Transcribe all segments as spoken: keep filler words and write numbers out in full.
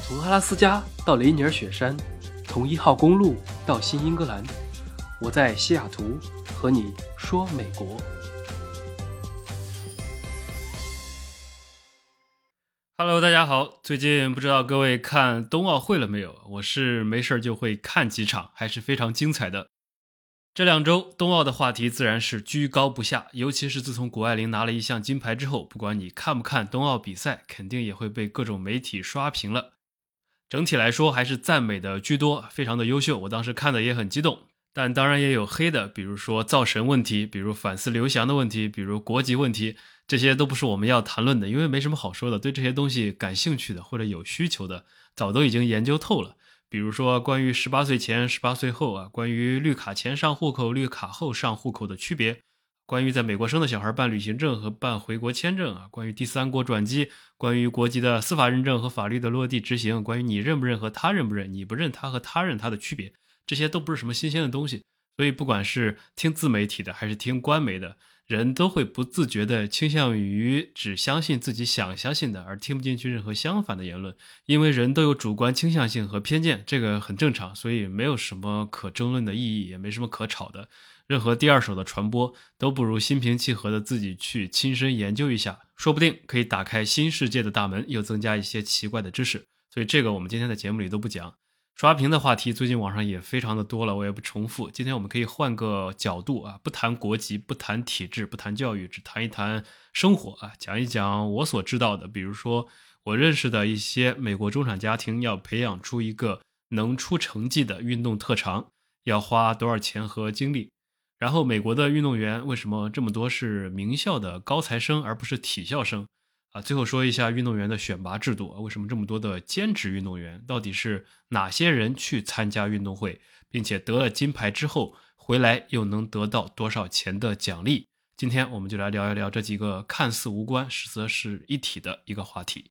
从阿拉斯加到雷尼尔雪山，从一号公路到新英格兰，我在西雅图和你说美国。Hello， 大家好，最近不知道各位看冬奥会了没有？我是没事就会看几场，还是非常精彩的。这两周冬奥的话题自然是居高不下，尤其是自从谷爱凌拿了一项金牌之后，不管你看不看冬奥比赛，肯定也会被各种媒体刷屏了。整体来说还是赞美的居多，非常的优秀，我当时看的也很激动。但当然也有黑的，比如说造神问题，比如反思刘翔的问题，比如国籍问题，这些都不是我们要谈论的，因为没什么好说的。对这些东西感兴趣的或者有需求的，早都已经研究透了。比如说关于十八岁前十八岁后啊，关于绿卡前上户口绿卡后上户口的区别，关于在美国生的小孩办旅行证和办回国签证啊，关于第三国转机，关于国籍的司法认证和法律的落地执行，关于你认不认和他认不认，你不认他和他认他的区别，这些都不是什么新鲜的东西。所以不管是听自媒体的还是听官媒的，人都会不自觉地倾向于只相信自己想相信的，而听不进去任何相反的言论。因为人都有主观倾向性和偏见，这个很正常，所以没有什么可争论的意义，也没什么可吵的。任何第二手的传播都不如心平气和的自己去亲身研究一下，说不定可以打开新世界的大门，又增加一些奇怪的知识。所以这个我们今天的节目里都不讲。刷屏的话题最近网上也非常的多了，我也不重复。今天我们可以换个角度啊，不谈国籍，不谈体制，不谈教育，只谈一谈生活啊，讲一讲我所知道的。比如说我认识的一些美国中产家庭要培养出一个能出成绩的运动特长，要花多少钱和精力。然后美国的运动员为什么这么多是名校的高材生而不是体校生啊？最后说一下运动员的选拔制度，为什么这么多的兼职运动员？到底是哪些人去参加运动会，并且得了金牌之后回来又能得到多少钱的奖励？今天我们就来聊一聊这几个看似无关实则是一体的一个话题。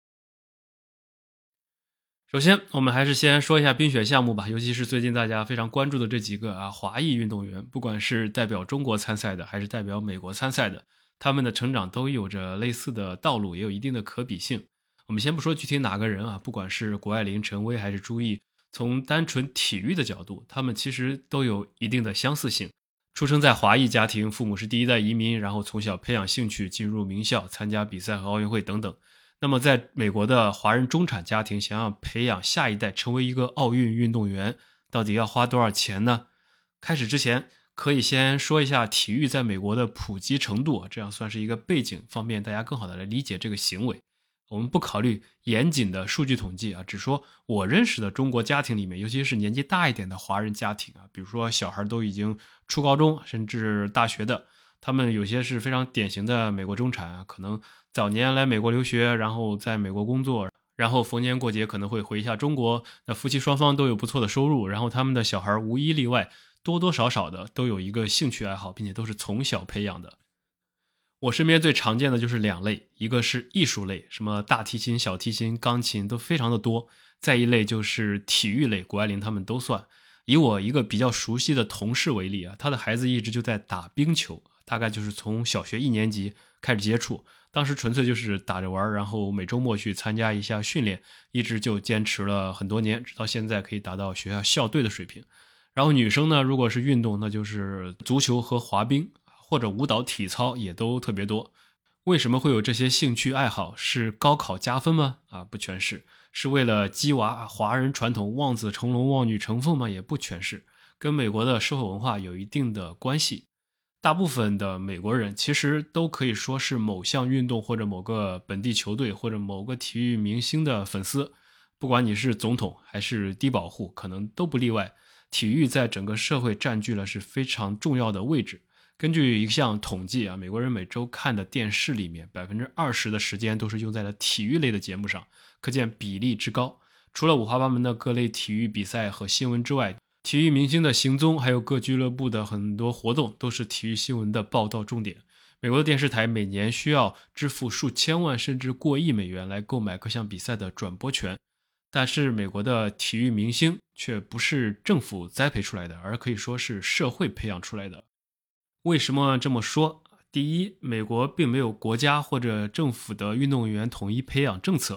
首先我们还是先说一下冰雪项目吧，尤其是最近大家非常关注的这几个啊华裔运动员，不管是代表中国参赛的还是代表美国参赛的，他们的成长都有着类似的道路，也有一定的可比性。我们先不说具体哪个人啊，不管是谷爱凌、陈薇还是朱毅，从单纯体育的角度，他们其实都有一定的相似性。出生在华裔家庭，父母是第一代移民，然后从小培养兴趣，进入名校，参加比赛和奥运会等等。那么在美国的华人中产家庭，想要培养下一代成为一个奥运运动员，到底要花多少钱呢？开始之前可以先说一下体育在美国的普及程度，这样算是一个背景，方便大家更好的来理解这个行为。我们不考虑严谨的数据统计啊，只说我认识的中国家庭里面，尤其是年纪大一点的华人家庭啊，比如说小孩都已经初高中甚至大学的，他们有些是非常典型的美国中产啊，可能早年来美国留学，然后在美国工作，然后逢年过节可能会回一下中国，那夫妻双方都有不错的收入，然后他们的小孩无一例外多多少少的都有一个兴趣爱好，并且都是从小培养的。我身边最常见的就是两类，一个是艺术类，什么大提琴、小提琴、钢琴都非常的多，再一类就是体育类，谷爱凌他们都算。以我一个比较熟悉的同事为例啊，他的孩子一直就在打冰球，大概就是从小学一年级开始接触，当时纯粹就是打着玩，然后每周末去参加一下训练，一直就坚持了很多年，直到现在可以达到学校校队的水平。然后女生呢，如果是运动，那就是足球和滑冰，或者舞蹈体操也都特别多。为什么会有这些兴趣爱好？是高考加分吗？啊，不全是。是为了激娃华人传统望子成龙望女成凤吗？也不全是。跟美国的社会文化有一定的关系。大部分的美国人其实都可以说是某项运动或者某个本地球队或者某个体育明星的粉丝，不管你是总统还是低保户，可能都不例外。体育在整个社会占据了是非常重要的位置。根据一项统计啊，美国人每周看的电视里面 百分之二十 的时间都是用在了体育类的节目上，可见比例之高。除了五花八门的各类体育比赛和新闻之外，体育明星的行踪还有各俱乐部的很多活动都是体育新闻的报道重点。美国的电视台每年需要支付数千万甚至过亿美元来购买各项比赛的转播权，但是美国的体育明星却不是政府栽培出来的，而可以说是社会培养出来的。为什么这么说？第一，美国并没有国家或者政府的运动员统一培养政策，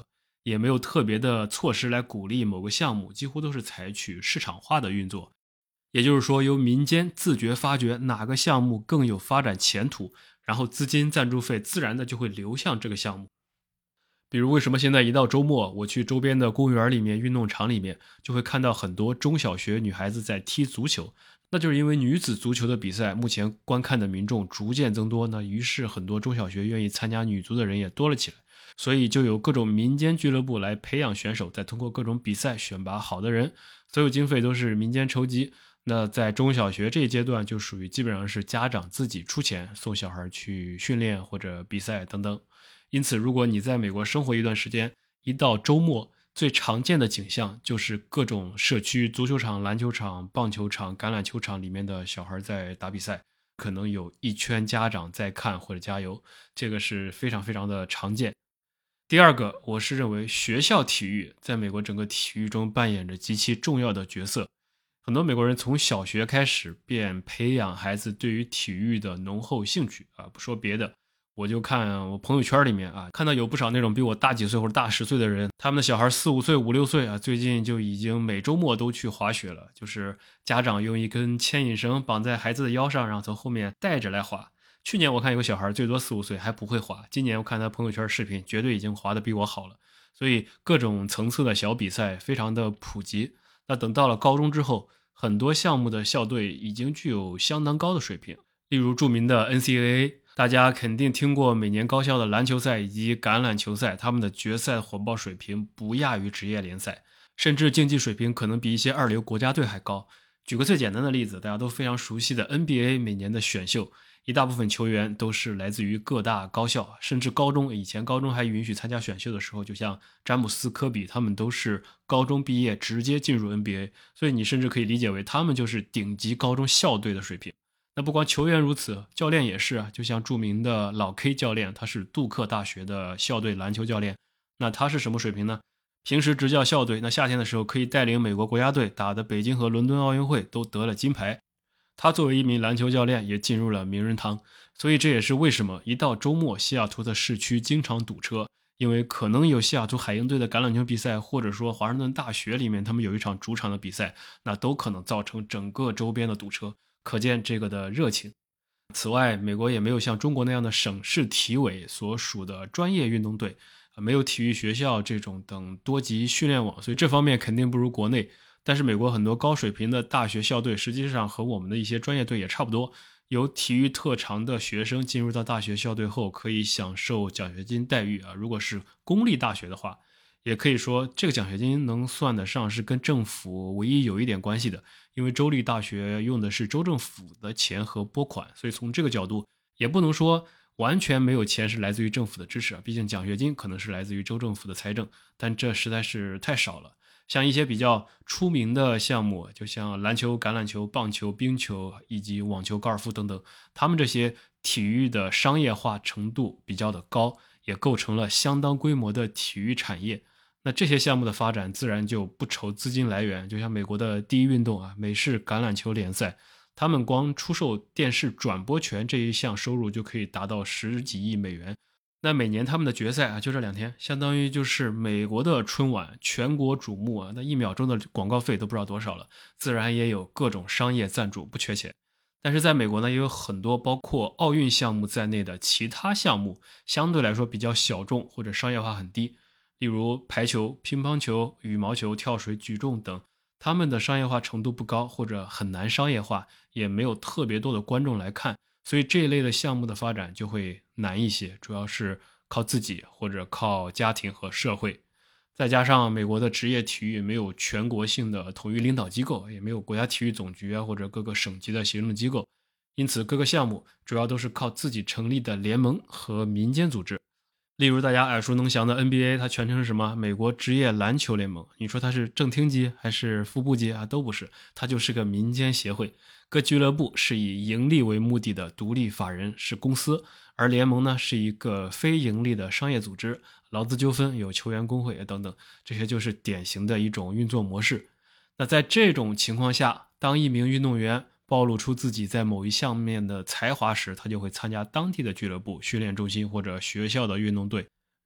也没有特别的措施来鼓励某个项目，几乎都是采取市场化的运作。也就是说，由民间自觉发掘哪个项目更有发展前途，然后资金赞助费自然的就会流向这个项目。比如为什么现在一到周末，我去周边的公园里面、运动场里面，就会看到很多中小学女孩子在踢足球，那就是因为女子足球的比赛目前观看的民众逐渐增多，那于是很多中小学愿意参加女足的人也多了起来，所以就有各种民间俱乐部来培养选手，再通过各种比赛选拔好的人，所有经费都是民间筹集。那在中小学这一阶段就属于基本上是家长自己出钱送小孩去训练或者比赛等等。因此如果你在美国生活一段时间，一到周末最常见的景象就是各种社区足球场、篮球场、棒球场、橄榄球场里面的小孩在打比赛，可能有一圈家长在看或者加油，这个是非常非常的常见。第二个，我是认为学校体育在美国整个体育中扮演着极其重要的角色。很多美国人从小学开始便培养孩子对于体育的浓厚兴趣啊，不说别的，我就看我朋友圈里面啊，看到有不少那种比我大几岁或者大十岁的人，他们的小孩四五岁、五六岁啊，最近就已经每周末都去滑雪了，就是家长用一根牵引绳绑在孩子的腰上，然后从后面带着来滑。去年我看有个小孩最多四五岁还不会滑，今年我看他朋友圈视频，绝对已经滑得比我好了。所以各种层次的小比赛非常的普及。那等到了高中之后，很多项目的校队已经具有相当高的水平，例如著名的 N C double A， 大家肯定听过每年高校的篮球赛以及橄榄球赛，他们的决赛火爆水平不亚于职业联赛，甚至竞技水平可能比一些二流国家队还高。举个最简单的例子，大家都非常熟悉的 N B A 每年的选秀，一大部分球员都是来自于各大高校，甚至高中，以前高中还允许参加选秀的时候，就像詹姆斯、科比，他们都是高中毕业直接进入 N B A， 所以你甚至可以理解为他们就是顶级高中校队的水平。那不光球员如此，教练也是啊，就像著名的老 K 教练，他是杜克大学的校队篮球教练，那他是什么水平呢？平时执教校队，那夏天的时候可以带领美国国家队打的北京和伦敦奥运会都得了金牌。他作为一名篮球教练也进入了名人堂，所以这也是为什么一到周末西雅图的市区经常堵车，因为可能有西雅图海鹰队的橄榄球比赛，或者说华盛顿大学里面他们有一场主场的比赛，那都可能造成整个周边的堵车，可见这个的热情。此外，美国也没有像中国那样的省市体委所属的专业运动队，没有体育学校这种等多级训练网，所以这方面肯定不如国内。但是美国很多高水平的大学校队实际上和我们的一些专业队也差不多，有体育特长的学生进入到大学校队后可以享受奖学金待遇啊。如果是公立大学的话，也可以说这个奖学金能算得上是跟政府唯一有一点关系的，因为州立大学用的是州政府的钱和拨款，所以从这个角度也不能说完全没有钱是来自于政府的支持啊，毕竟奖学金可能是来自于州政府的财政，但这实在是太少了。像一些比较出名的项目，就像篮球、橄榄球、棒球、冰球以及网球、高尔夫等等，他们这些体育的商业化程度比较的高，也构成了相当规模的体育产业。那这些项目的发展自然就不愁资金来源，就像美国的第一运动啊，美式橄榄球联赛，他们光出售电视转播权这一项收入就可以达到十几亿美元。那每年他们的决赛啊，就这两天，相当于就是美国的春晚，全国瞩目啊，那一秒钟的广告费都不知道多少了，自然也有各种商业赞助，不缺钱。但是在美国呢，也有很多包括奥运项目在内的其他项目，相对来说比较小众或者商业化很低，例如排球、乒乓球、羽毛球、跳水、举重等，他们的商业化程度不高，或者很难商业化，也没有特别多的观众来看。所以这一类的项目的发展就会难一些，主要是靠自己或者靠家庭和社会。再加上美国的职业体育没有全国性的统一领导机构，也没有国家体育总局啊或者各个省级的行政机构，因此各个项目主要都是靠自己成立的联盟和民间组织。例如大家耳熟能详的 N B A， 它全称是什么？美国职业篮球联盟。你说它是正厅级还是副部级啊？都不是，它就是个民间协会。各俱乐部是以盈利为目的的独立法人，是公司，而联盟呢是一个非盈利的商业组织，劳资纠纷有球员工会等等，这些就是典型的一种运作模式。那在这种情况下，当一名运动员暴露出自己在某一项面的才华时，他就会参加当地的俱乐部、训练中心或者学校的运动队，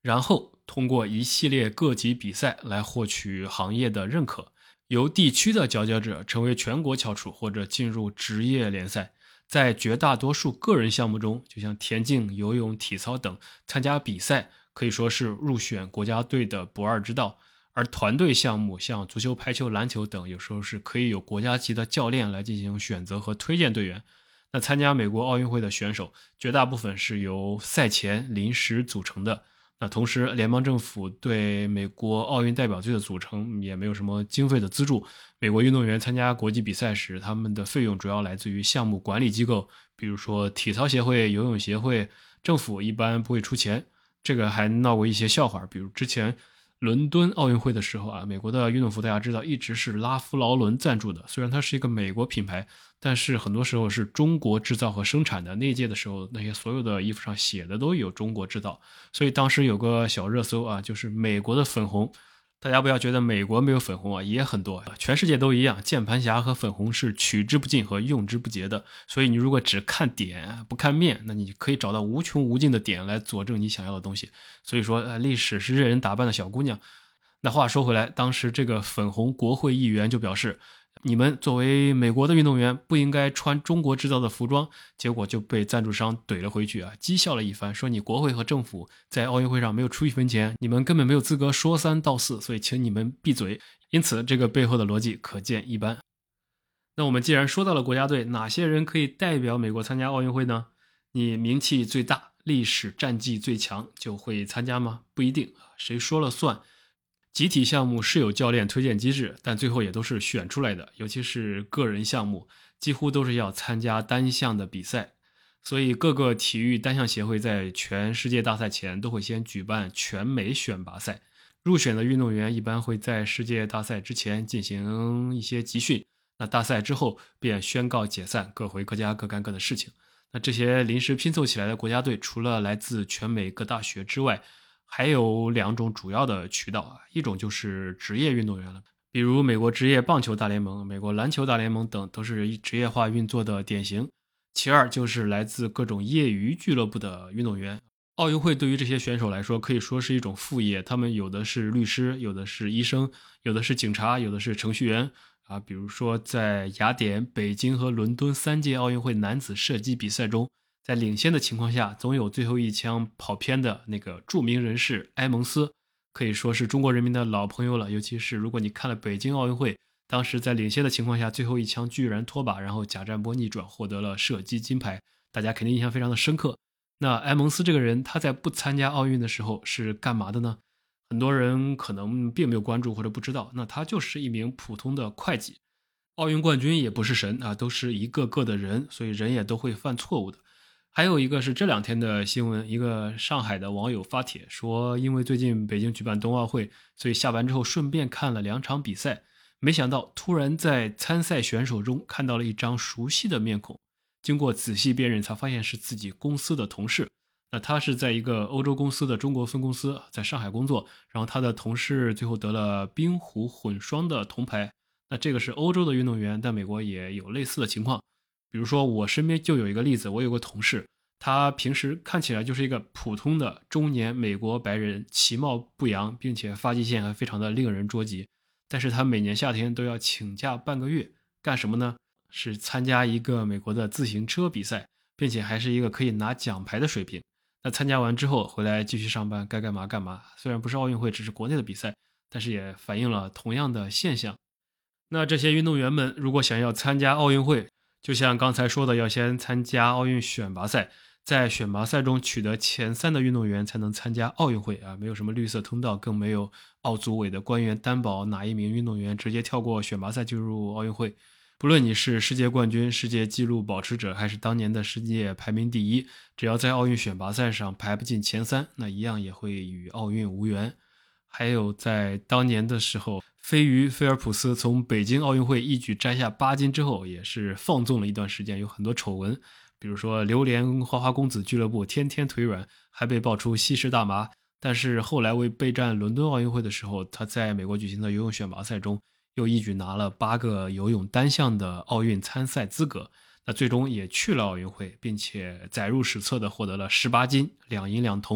然后通过一系列各级比赛来获取行业的认可，由地区的佼佼者成为全国翘楚或者进入职业联赛。在绝大多数个人项目中，就像田径、游泳、体操等，参加比赛可以说是入选国家队的不二之道。而团队项目像足球、排球、篮球等，有时候是可以有国家级的教练来进行选择和推荐队员。那参加美国奥运会的选手，绝大部分是由赛前临时组成的。那同时，联邦政府对美国奥运代表队的组成也没有什么经费的资助。美国运动员参加国际比赛时，他们的费用主要来自于项目管理机构，比如说体操协会、游泳协会，政府一般不会出钱。这个还闹过一些笑话，比如之前伦敦奥运会的时候啊，美国的运动服大家知道一直是拉夫劳伦赞助的，虽然它是一个美国品牌，但是很多时候是中国制造和生产的。那一届的时候，那些所有的衣服上写的都有中国制造，所以当时有个小热搜啊，就是美国的粉红。大家不要觉得美国没有粉红啊，也很多，全世界都一样，键盘侠和粉红是取之不尽和用之不竭的。所以你如果只看点不看面，那你可以找到无穷无尽的点来佐证你想要的东西。所以说，呃，历史是任人打扮的小姑娘。那话说回来，当时这个粉红国会议员就表示，你们作为美国的运动员不应该穿中国制造的服装，结果就被赞助商怼了回去啊，讥笑了一番，说你国会和政府在奥运会上没有出一分钱，你们根本没有资格说三道四，所以请你们闭嘴。因此这个背后的逻辑可见一斑。那我们既然说到了国家队，哪些人可以代表美国参加奥运会呢？你名气最大、历史战绩最强就会参加吗？不一定，谁说了算？集体项目是有教练推荐机制，但最后也都是选出来的，尤其是个人项目，几乎都是要参加单项的比赛。所以各个体育单项协会在全世界大赛前都会先举办全美选拔赛，入选的运动员一般会在世界大赛之前进行一些集训，那大赛之后便宣告解散，各回各家各干各的事情。那这些临时拼凑起来的国家队，除了来自全美各大学之外，还有两种主要的渠道啊，一种就是职业运动员了，比如美国职业棒球大联盟、美国篮球大联盟等都是职业化运作的典型。其二就是来自各种业余俱乐部的运动员。奥运会对于这些选手来说可以说是一种副业，他们有的是律师，有的是医生，有的是警察，有的是程序员啊。比如说在雅典、北京和伦敦三届奥运会男子射击比赛中，在领先的情况下，总有最后一枪跑偏的那个著名人士埃蒙斯，可以说是中国人民的老朋友了。尤其是如果你看了北京奥运会，当时在领先的情况下，最后一枪居然脱靶，然后贾占波逆转获得了射击金牌，大家肯定印象非常的深刻。那埃蒙斯这个人，他在不参加奥运的时候是干嘛的呢？很多人可能并没有关注或者不知道，那他就是一名普通的会计。奥运冠军也不是神啊，都是一个个的人，所以人也都会犯错误的。还有一个是这两天的新闻，一个上海的网友发帖说，因为最近北京举办冬奥会，所以下班之后顺便看了两场比赛，没想到突然在参赛选手中看到了一张熟悉的面孔，经过仔细辨认才发现是自己公司的同事。那他是在一个欧洲公司的中国分公司在上海工作，然后他的同事最后得了冰壶混双的铜牌。那这个是欧洲的运动员，但美国也有类似的情况。比如说我身边就有一个例子，我有个同事，他平时看起来就是一个普通的中年美国白人，其貌不扬，并且发际线还非常的令人捉急。但是他每年夏天都要请假半个月，干什么呢？是参加一个美国的自行车比赛，并且还是一个可以拿奖牌的水平。那参加完之后回来继续上班，该干嘛干嘛。虽然不是奥运会，只是国内的比赛，但是也反映了同样的现象。那这些运动员们如果想要参加奥运会，就像刚才说的，要先参加奥运选拔赛，在选拔赛中取得前三的运动员才能参加奥运会啊，没有什么绿色通道，更没有奥组委的官员担保哪一名运动员直接跳过选拔赛进入奥运会。不论你是世界冠军、世界纪录保持者，还是当年的世界排名第一，只要在奥运选拔赛上排不进前三，那一样也会与奥运无缘。还有在当年的时候，飞鱼菲尔普斯从北京奥运会一举摘下八金之后，也是放纵了一段时间，有很多丑闻，比如说榴莲花花公子俱乐部天天腿软，还被爆出吸食大麻。但是后来为备战伦敦奥运会的时候，他在美国举行的游泳选拔赛中又一举拿了八个游泳单项的奥运参赛资格，那最终也去了奥运会，并且载入史册的获得了十八金两银两铜。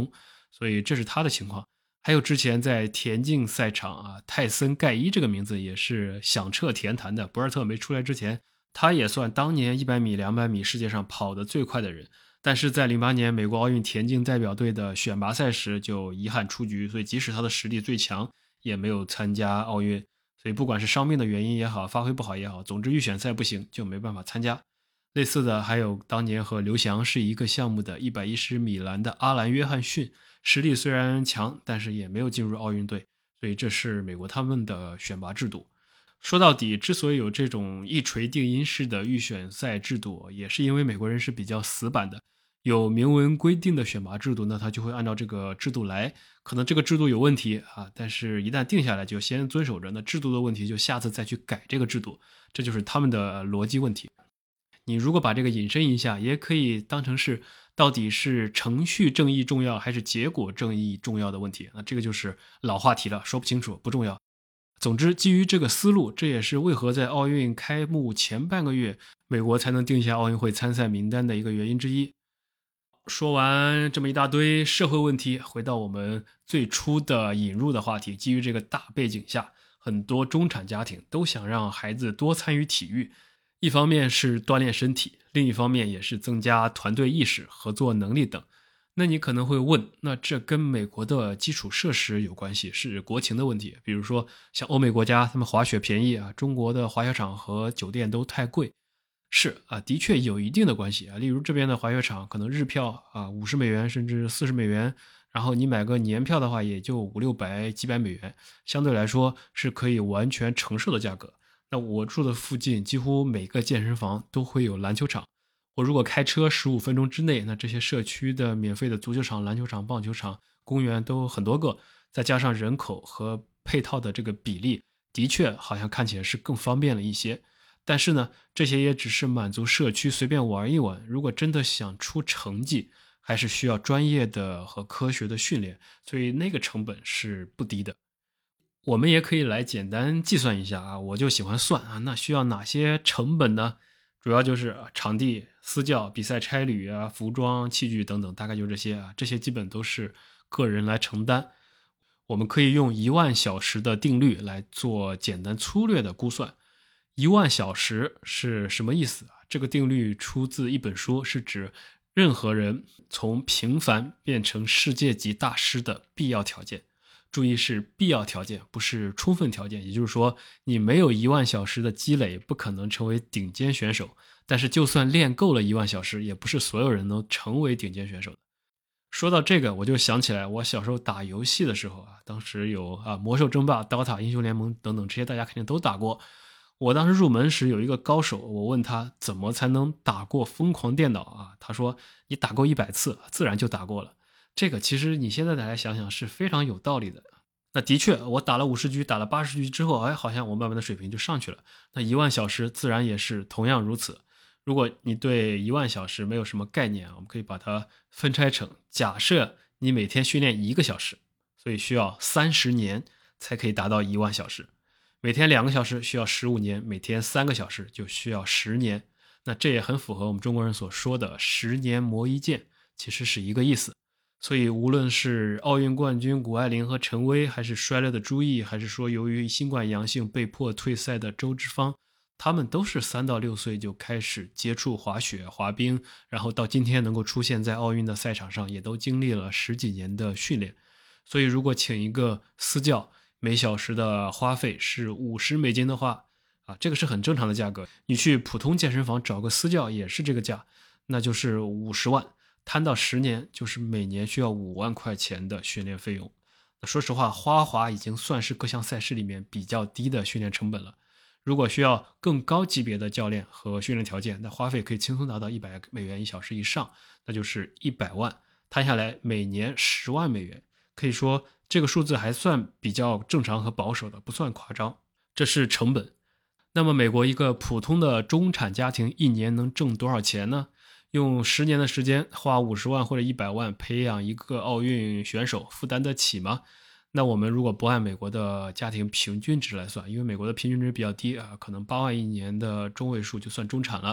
所以这是他的情况。还有之前在田径赛场啊，泰森盖伊这个名字也是响彻田坛的。博尔特没出来之前，他也算当年一百米、两百米世界上跑得最快的人。但是在零八年美国奥运田径代表队的选拔赛时就遗憾出局，所以即使他的实力最强，也没有参加奥运。所以不管是伤病的原因也好，发挥不好也好，总之预选赛不行，就没办法参加。类似的还有当年和刘翔是一个项目的一百一十米栏的阿兰约翰逊，实力虽然强，但是也没有进入奥运队，所以这是美国他们的选拔制度。说到底，之所以有这种一锤定音式的预选赛制度，也是因为美国人是比较死板的，有明文规定的选拔制度，那他就会按照这个制度来。可能这个制度有问题啊，但是一旦定下来就先遵守着，那制度的问题就下次再去改这个制度，这就是他们的逻辑问题。你如果把这个引申一下，也可以当成是到底是程序正义重要还是结果正义重要的问题，那这个就是老话题了，说不清楚不重要。总之基于这个思路，这也是为何在奥运开幕前半个月美国才能定下奥运会参赛名单的一个原因之一。说完这么一大堆社会问题，回到我们最初的引入的话题，基于这个大背景下，很多中产家庭都想让孩子多参与体育，一方面是锻炼身体，另一方面也是增加团队意识、合作能力等。那你可能会问，那这跟美国的基础设施有关系，是国情的问题。比如说像欧美国家，他们滑雪便宜啊，中国的滑雪场和酒店都太贵。是啊，的确有一定的关系啊。例如这边的滑雪场可能日票啊五十美元甚至四十美元，然后你买个年票的话也就五六百几百美元，相对来说是可以完全承受的价格。那我住的附近几乎每个健身房都会有篮球场，我如果开车十五分钟之内，那这些社区的免费的足球场、篮球场、棒球场、公园都很多个，再加上人口和配套的这个比例，的确好像看起来是更方便了一些。但是呢，这些也只是满足社区随便玩一玩，如果真的想出成绩，还是需要专业的和科学的训练，所以那个成本是不低的。我们也可以来简单计算一下啊，我就喜欢算啊，那需要哪些成本呢？主要就是场地、私教、比赛差旅啊、服装、器具等等，大概就这些啊，这些基本都是个人来承担。我们可以用一万小时的定律来做简单粗略的估算。一万小时是什么意思啊？这个定律出自一本书，是指任何人从平凡变成世界级大师的必要条件。注意是必要条件，不是充分条件。也就是说，你没有一万小时的积累，不可能成为顶尖选手。但是就算练够了一万小时，也不是所有人能成为顶尖选手的。说到这个，我就想起来我小时候打游戏的时候啊，当时有啊魔兽争霸、D O T A、英雄联盟等等，这些大家肯定都打过。我当时入门时有一个高手，我问他怎么才能打过疯狂电脑啊？他说你打够一百次，自然就打过了。这个其实你现在再来想想是非常有道理的。那的确，我打了五十局，打了八十局之后，哎，好像我慢慢的水平就上去了。那一万小时自然也是同样如此。如果你对一万小时没有什么概念啊，我们可以把它分拆成，假设你每天训练一个小时，所以需要三十年才可以达到一万小时。每天两个小时需要十五年，每天三个小时就需要十年。那这也很符合我们中国人所说的十年磨一剑，其实是一个意思。所以无论是奥运冠军谷爱凌和陈薇，还是摔了的朱毅，还是说由于新冠阳性被迫退赛的周之芳，他们都是三到六岁就开始接触滑雪、滑冰，然后到今天能够出现在奥运的赛场上，也都经历了十几年的训练。所以如果请一个私教，每小时的花费是五十美金的话，啊，这个是很正常的价格。你去普通健身房找个私教也是这个价，那就是五十万，摊到十年就是每年需要五万块钱的训练费用。那说实话，花滑已经算是各项赛事里面比较低的训练成本了。如果需要更高级别的教练和训练条件，那花费可以轻松达到一百美元一小时以上，那就是一百万，摊下来每年十万美元。可以说这个数字还算比较正常和保守的，不算夸张。这是成本。那么美国一个普通的中产家庭一年能挣多少钱呢？用十年的时间花五十万或者一百万培养一个奥运选手，负担得起吗？那我们如果不按美国的家庭平均值来算，因为美国的平均值比较低啊，可能八万一年的中位数就算中产了。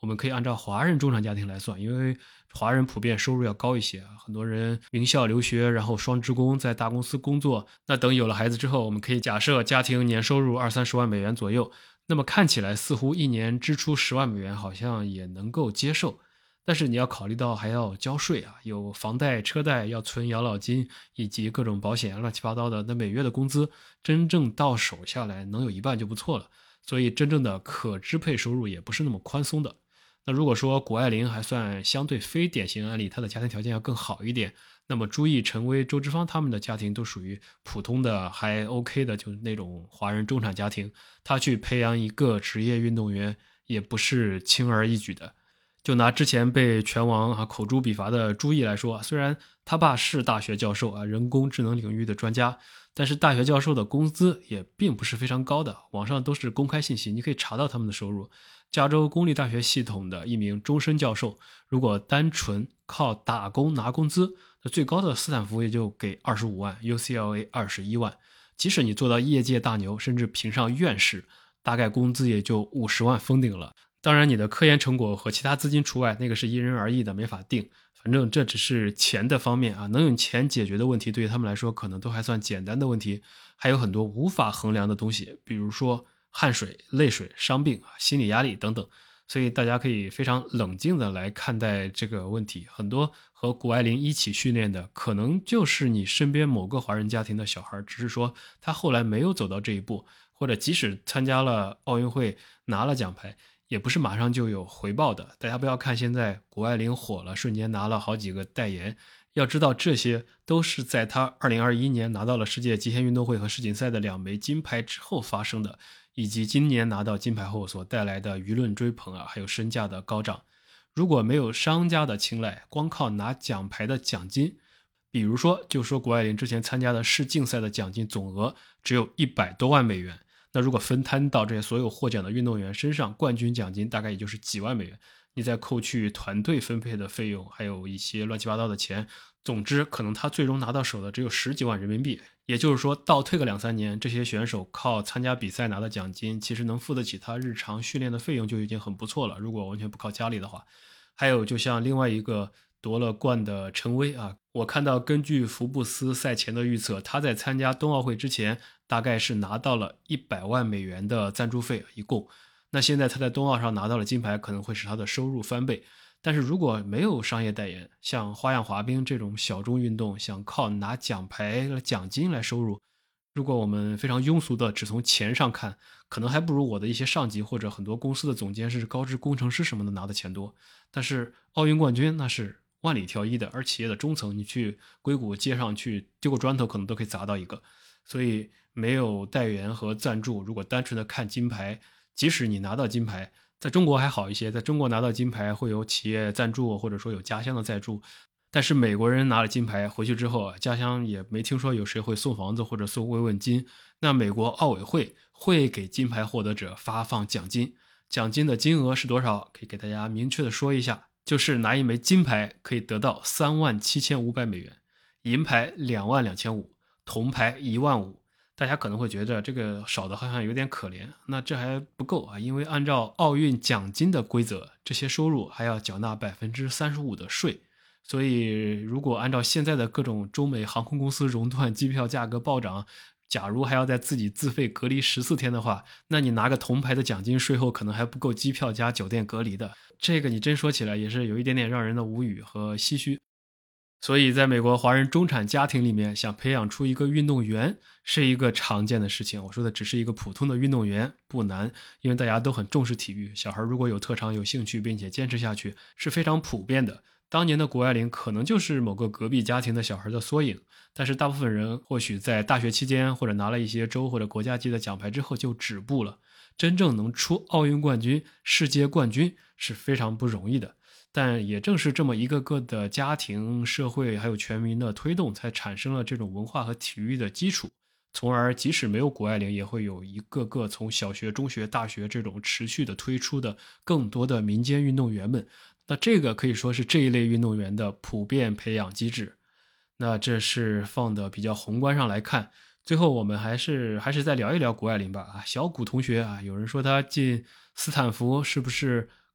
我们可以按照华人中产家庭来算，因为华人普遍收入要高一些，很多人名校留学，然后双职工在大公司工作。那等有了孩子之后，我们可以假设家庭年收入二三十万美元左右，那么看起来似乎一年支出十万美元好像也能够接受。但是你要考虑到还要交税啊，有房贷、车贷，要存养老金，以及各种保险乱七八糟的，那每月的工资真正到手下来能有一半就不错了，所以真正的可支配收入也不是那么宽松的。那如果说谷爱凌还算相对非典型案例，她的家庭条件要更好一点，那么朱毅、陈薇、周志芳他们的家庭都属于普通的还 OK 的，就是那种华人中产家庭，他去培养一个职业运动员也不是轻而易举的。就拿之前被拳王啊口诛笔伐的朱毅来说，虽然他爸是大学教授啊，人工智能领域的专家，但是大学教授的工资也并不是非常高的，网上都是公开信息，你可以查到他们的收入。加州公立大学系统的一名终身教授，如果单纯靠打工拿工资，那最高的斯坦福也就给二十五万 ，U C L A 二十一万。即使你做到业界大牛，甚至评上院士，大概工资也就五十万封顶了。当然你的科研成果和其他资金除外，那个是因人而异的，没法定。反正这只是钱的方面啊，能用钱解决的问题对于他们来说可能都还算简单的问题，还有很多无法衡量的东西，比如说汗水、泪水、伤病、心理压力等等。所以大家可以非常冷静的来看待这个问题。很多和谷爱凌一起训练的可能就是你身边某个华人家庭的小孩，只是说他后来没有走到这一步，或者即使参加了奥运会拿了奖牌，也不是马上就有回报的。大家不要看现在谷爱凌火了，瞬间拿了好几个代言，要知道这些都是在她二零二一年拿到了世界极限运动会和世锦赛的两枚金牌之后发生的，以及今年拿到金牌后所带来的舆论追捧啊，还有身价的高涨。如果没有商家的青睐，光靠拿奖牌的奖金，比如说就说谷爱凌之前参加的世竞赛的奖金总额只有一百多万美元，那如果分摊到这些所有获奖的运动员身上，冠军奖金大概也就是几万美元，你再扣去团队分配的费用，还有一些乱七八糟的钱，总之可能他最终拿到手的只有十几万人民币。也就是说倒退个两三年，这些选手靠参加比赛拿的奖金其实能付得起他日常训练的费用就已经很不错了，如果完全不靠家里的话。还有就像另外一个夺了冠的陈薇啊，我看到根据福布斯赛前的预测，他在参加冬奥会之前大概是拿到了一百万美元的赞助费一共。那现在他在冬奥上拿到了金牌，可能会使他的收入翻倍。但是如果没有商业代言，像花样滑冰这种小众运动，想靠拿奖牌奖金来收入，如果我们非常庸俗的只从钱上看，可能还不如我的一些上级或者很多公司的总监甚至高职工程师什么的拿的钱多。但是奥运冠军那是万里挑一的，而企业的中层你去硅谷街上去丢个砖头可能都可以砸到一个。所以没有代言和赞助，如果单纯的看金牌，即使你拿到金牌，在中国还好一些，在中国拿到金牌会有企业赞助或者说有家乡的赞助，但是美国人拿了金牌回去之后啊，家乡也没听说有谁会送房子或者送慰问金。那美国奥委会会给金牌获得者发放奖金，奖金的金额是多少？可以给大家明确的说一下，就是拿一枚金牌可以得到三万七千五百美元，银牌两万两千五，铜牌一万五。大家可能会觉得这个少的好像有点可怜，那这还不够啊，因为按照奥运奖金的规则，这些收入还要缴纳 百分之三十五 的税。所以如果按照现在的各种中美航空公司熔断，机票价格暴涨，假如还要在自己自费隔离十四天的话，那你拿个铜牌的奖金，税后可能还不够机票加酒店隔离的。这个你真说起来也是有一点点让人的无语和唏嘘。所以在美国华人中产家庭里面，想培养出一个运动员是一个常见的事情。我说的只是一个普通的运动员，不难，因为大家都很重视体育，小孩如果有特长有兴趣并且坚持下去是非常普遍的。当年的谷爱凌可能就是某个隔壁家庭的小孩的缩影，但是大部分人或许在大学期间或者拿了一些州或者国家级的奖牌之后就止步了。真正能出奥运冠军、世界冠军是非常不容易的。但也正是这么一个个的家庭、社会还有全民的推动，才产生了这种文化和体育的基础，从而即使没有谷爱凌，也会有一个个从小学、中学、大学这种持续的推出的更多的民间运动员们。那这个可以说是这一类运动员的普遍培养机制。那这是放的比较宏观上来看。最后我们还是还是再聊一聊谷爱凌吧。啊，小谷同学啊，有人说他进斯坦福是不是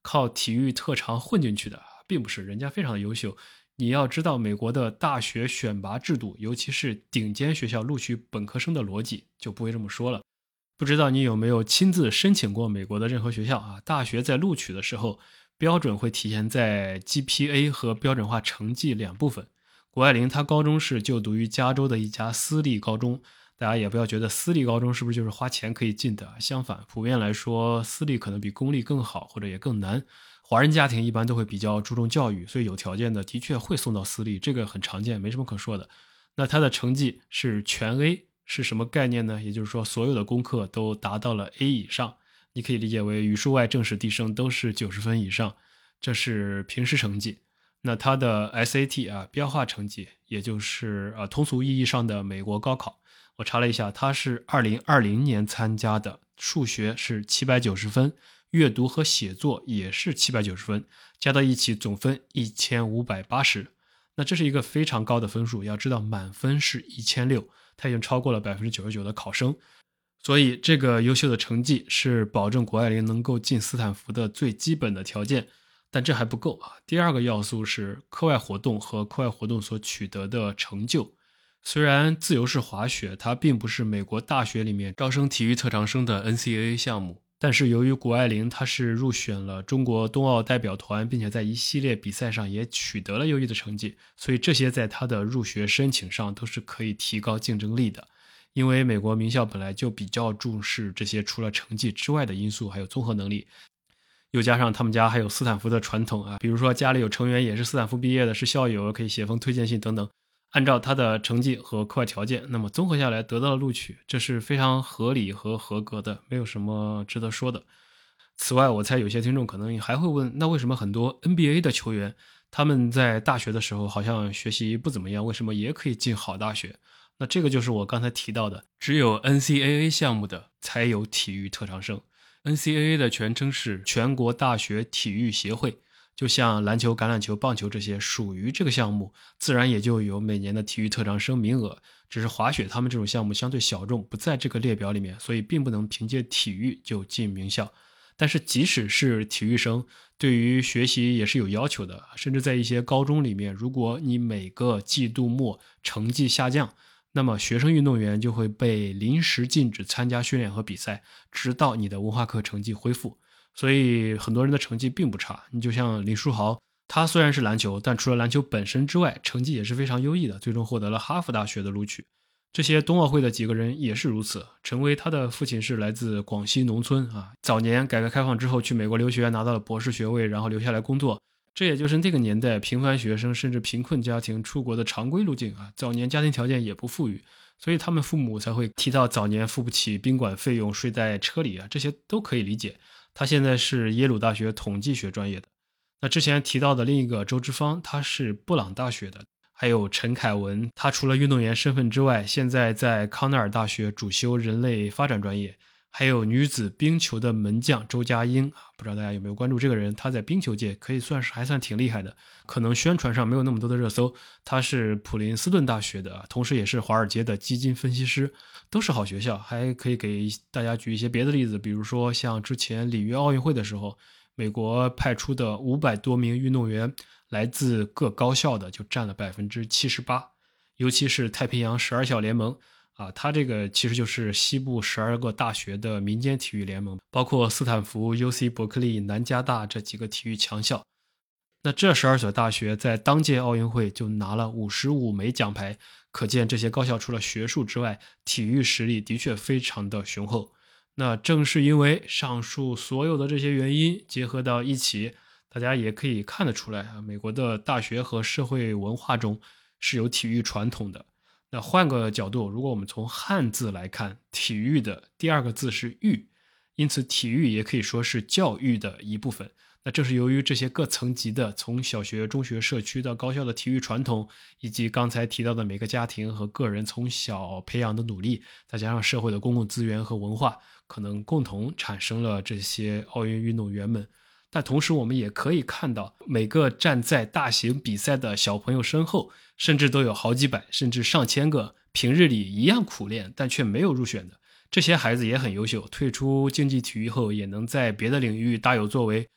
靠体育特长混进去的，并不是，人家非常的优秀。你要知道美国的大学选拔制度，尤其是顶尖学校录取本科生的逻辑，就不会这么说了。不知道你有没有亲自申请过美国的任何学校啊？大学在录取的时候，标准会体现在 G P A 和标准化成绩两部分。谷爱凌她高中是就读于加州的一家私立高中，大家也不要觉得私立高中是不是就是花钱可以进的，相反，普遍来说私立可能比公立更好，或者也更难。华人家庭一般都会比较注重教育，所以有条件的的确会送到私立，这个很常见，没什么可说的。那他的成绩是全 A， 是什么概念呢？也就是说所有的功课都达到了 A 以上，你可以理解为语数外政史地生都是九十分以上，这是平时成绩。那他的 S A T 啊，标化成绩，也就是呃通俗意义上的美国高考，我查了一下，他是二零二零年参加的，数学是七百九十分，阅读和写作也是七百九十分，加到一起总分一千五百八十。那这是一个非常高的分数，要知道满分是一千六百，他已经超过了 百分之九十九 的考生。所以这个优秀的成绩是保证谷爱凌能够进斯坦福的最基本的条件。但这还不够啊！第二个要素是课外活动和课外活动所取得的成就。虽然自由式滑雪它并不是美国大学里面招生体育特长生的 N C A A 项目，但是由于谷爱凌她是入选了中国冬奥代表团，并且在一系列比赛上也取得了优异的成绩，所以这些在她的入学申请上都是可以提高竞争力的。因为美国名校本来就比较重视这些除了成绩之外的因素，还有综合能力。又加上他们家还有斯坦福的传统啊，比如说家里有成员也是斯坦福毕业的，是校友，可以写封推荐信等等。按照他的成绩和课外条件，那么综合下来得到了录取，这是非常合理和合格的，没有什么值得说的。此外，我猜有些听众可能还会问，那为什么很多 N B A 的球员他们在大学的时候好像学习不怎么样，为什么也可以进好大学？那这个就是我刚才提到的，只有 N C A A 项目的才有体育特长生。N C A A 的全称是全国大学体育协会，就像篮球、橄榄球、棒球这些属于这个项目，自然也就有每年的体育特长生名额。只是滑雪他们这种项目相对小众，不在这个列表里面，所以并不能凭借体育就进名校。但是即使是体育生，对于学习也是有要求的，甚至在一些高中里面，如果你每个季度末成绩下降，那么学生运动员就会被临时禁止参加训练和比赛，直到你的文化课成绩恢复。所以很多人的成绩并不差，你就像林书豪，他虽然是篮球，但除了篮球本身之外，成绩也是非常优异的，最终获得了哈佛大学的录取。这些冬奥会的几个人也是如此。陈薇他的父亲是来自广西农村啊，早年改革开放之后去美国留学，拿到了博士学位，然后留下来工作。这也就是那个年代平凡学生甚至贫困家庭出国的常规路径啊。早年家庭条件也不富裕，所以他们父母才会提到早年付不起宾馆费用，睡在车里啊，这些都可以理解。他现在是耶鲁大学统计学专业的。那之前提到的另一个周之芳，他是布朗大学的。还有陈凯文，他除了运动员身份之外，现在在康奈尔大学主修人类发展专业。还有女子冰球的门将周佳英，不知道大家有没有关注这个人，他在冰球界可以算是还算挺厉害的，可能宣传上没有那么多的热搜。他是普林斯顿大学的，同时也是华尔街的基金分析师，都是好学校。还可以给大家举一些别的例子，比如说像之前里约奥运会的时候，美国派出的五百多名运动员，来自各高校的就占了 百分之七十八， 尤其是太平洋十二校联盟啊，它这个其实就是西部十二个大学的民间体育联盟，包括斯坦福、U C 伯克利、南加大这几个体育强校。那这十二所大学在当届奥运会就拿了五十五枚奖牌，可见这些高校除了学术之外，体育实力的确非常的雄厚。那正是因为上述所有的这些原因结合到一起，大家也可以看得出来啊，美国的大学和社会文化中是有体育传统的。那换个角度，如果我们从汉字来看，体育的第二个字是育，因此体育也可以说是教育的一部分。那正是由于这些各层级的从小学、中学、社区到高校的体育传统，以及刚才提到的每个家庭和个人从小培养的努力，再加上社会的公共资源和文化，可能共同产生了这些奥运运动员们。但同时我们也可以看到，每个站在大型比赛的小朋友身后，甚至都有好几百甚至上千个平日里一样苦练但却没有入选的。这些孩子也很优秀，退出竞技体育后也能在别的领域大有作为。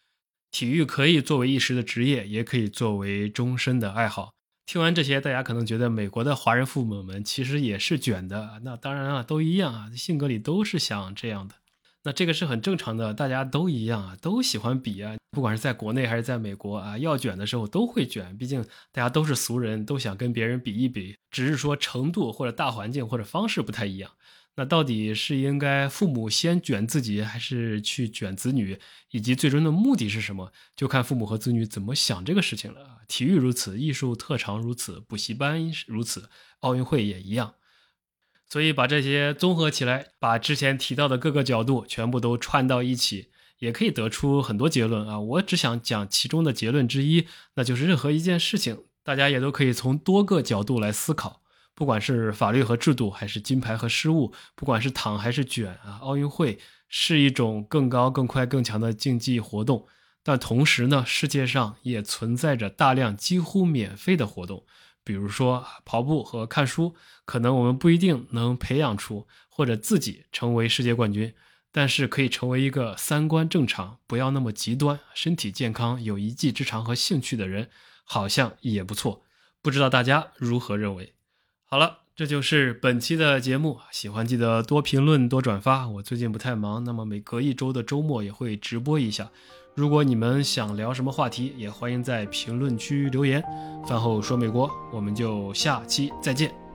体育可以作为一时的职业，也可以作为终身的爱好。听完这些，大家可能觉得美国的华人父母们其实也是卷的，那当然啊，都一样啊，性格里都是想这样的。那这个是很正常的，大家都一样啊，都喜欢比啊，不管是在国内还是在美国啊，要卷的时候都会卷，毕竟大家都是俗人，都想跟别人比一比，只是说程度或者大环境或者方式不太一样。那到底是应该父母先卷自己，还是去卷子女，以及最终的目的是什么，就看父母和子女怎么想这个事情了。体育如此，艺术特长如此，补习班如此，奥运会也一样。所以把这些综合起来，把之前提到的各个角度全部都串到一起，也可以得出很多结论啊。我只想讲其中的结论之一，那就是任何一件事情，大家也都可以从多个角度来思考。不管是法律和制度，还是金牌和失误，不管是躺还是卷啊，奥运会是一种更高、更快、更强的竞技活动，但同时呢，世界上也存在着大量几乎免费的活动，比如说跑步和看书，可能我们不一定能培养出或者自己成为世界冠军，但是可以成为一个三观正常、不要那么极端、身体健康、有一技之长和兴趣的人，好像也不错。不知道大家如何认为？好了，这就是本期的节目，喜欢记得多评论多转发。我最近不太忙，那么每隔一周的周末也会直播一下。如果你们想聊什么话题，也欢迎在评论区留言。饭后说美国，我们就下期再见。